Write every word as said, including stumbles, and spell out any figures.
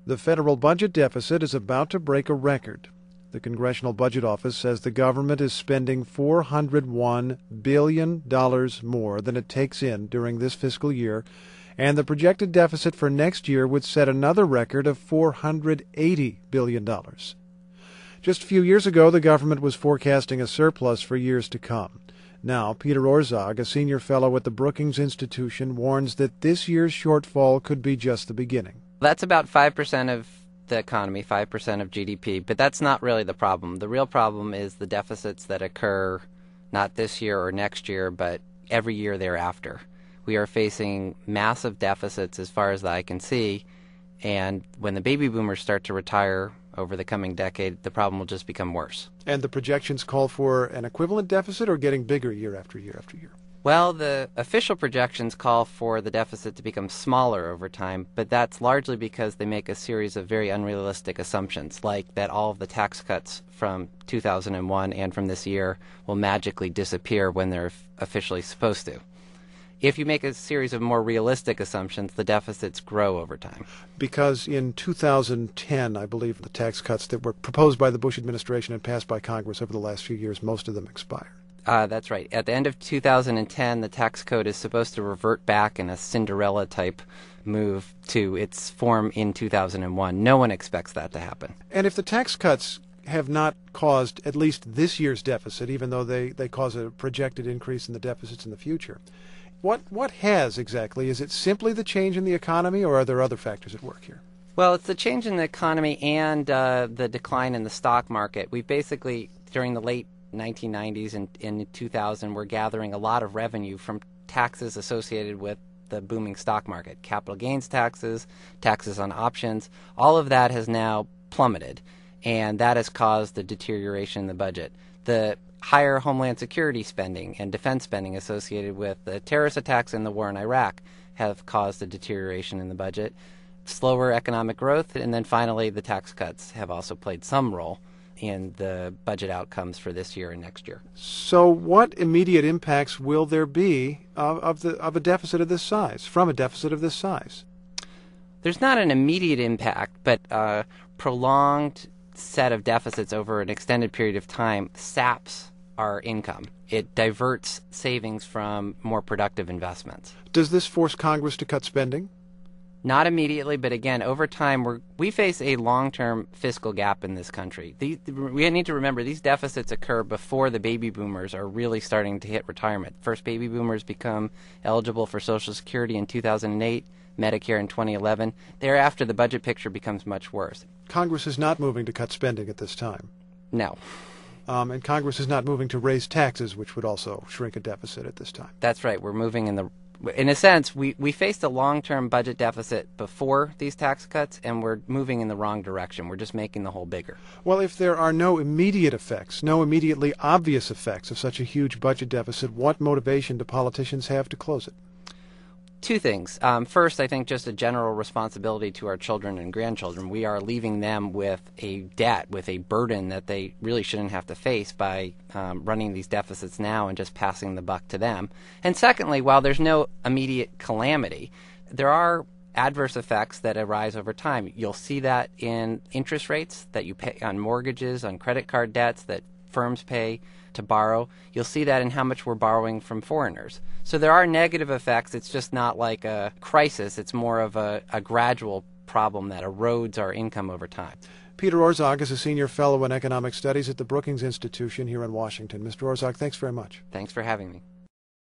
The federal budget deficit is about to break a record. The Congressional Budget Office says the government is spending four hundred one billion dollars more than it takes in during this fiscal year, and the projected deficit for next year would set another record of four hundred eighty billion dollars. Just a few years ago, the government was forecasting a surplus for years to come. Now, Peter Orszag, a senior fellow at the Brookings Institution, warns that this year's shortfall could be just the beginning. That's about five percent of the economy, five percent of G D P, but that's not really the problem. The real problem is the deficits that occur not this year or next year, but every year thereafter. We are facing massive deficits as far as the eye can see, and when the baby boomers start to retire over the coming decade, the problem will just become worse. And the projections call for an equivalent deficit or getting bigger year after year after year? Well, the official projections call for the deficit to become smaller over time, but that's largely because they make a series of very unrealistic assumptions, like that all of the tax cuts from two thousand one and from this year will magically disappear when they're officially supposed to. If you make a series of more realistic assumptions, the deficits grow over time. Because in two thousand ten, I believe, the tax cuts that were proposed by the Bush administration and passed by Congress over the last few years, most of them expired. Uh, that's right. At the end of two thousand ten, the tax code is supposed to revert back in a Cinderella-type move to its form in two thousand one. No one expects that to happen. And if the tax cuts have not caused at least this year's deficit, even though they, they cause a projected increase in the deficits in the future, what what has exactly? Is it simply the change in the economy, or are there other factors at work here? Well, it's the change in the economy and uh, the decline in the stock market. We basically, during the late nineteen nineties and in two thousand, we're gathering a lot of revenue from taxes associated with the booming stock market. Capital gains taxes, taxes on options, all of that has now plummeted, and that has caused a deterioration in the budget. The higher Homeland Security spending and defense spending associated with the terrorist attacks and the war in Iraq have caused a deterioration in the budget. Slower economic growth, and then finally the tax cuts have also played some role in the budget outcomes for this year and next year. So what immediate impacts will there be of, of, the, of a deficit of this size, from a deficit of this size? There's not an immediate impact, but a prolonged set of deficits over an extended period of time saps our income. It diverts savings from more productive investments. Does this force Congress to cut spending? Not immediately, but again, over time, we're, we face a long-term fiscal gap in this country. These, we need to remember these deficits occur before the baby boomers are really starting to hit retirement. First baby boomers become eligible for Social Security in two thousand eight, Medicare in twenty eleven. Thereafter, the budget picture becomes much worse. Congress is not moving to cut spending at this time. No. Um, and Congress is not moving to raise taxes, which would also shrink a deficit at this time. That's right. We're moving in the In a sense, we, we faced a long-term budget deficit before these tax cuts, and we're moving in the wrong direction. We're just making the hole bigger. Well, if there are no immediate effects, no immediately obvious effects of such a huge budget deficit, what motivation do politicians have to close it? Two things. Um, first, I think just a general responsibility to our children and grandchildren. We are leaving them with a debt, with a burden that they really shouldn't have to face by um, running these deficits now and just passing the buck to them. And secondly, while there's no immediate calamity, there are adverse effects that arise over time. You'll see that in interest rates that you pay on mortgages, on credit card debts that firms pay to borrow. You'll see that in how much we're borrowing from foreigners. So there are negative effects. It's just not like a crisis. It's more of a, a gradual problem that erodes our income over time. Peter Orszag is a senior fellow in economic studies at the Brookings Institution here in Washington. Mister Orszag, thanks very much. Thanks for having me.